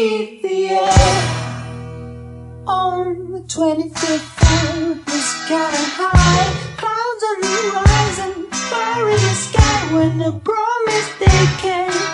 beneath the air. On the 25th floor, the sky high, clouds on the horizon, fire in the sky when they promise they can.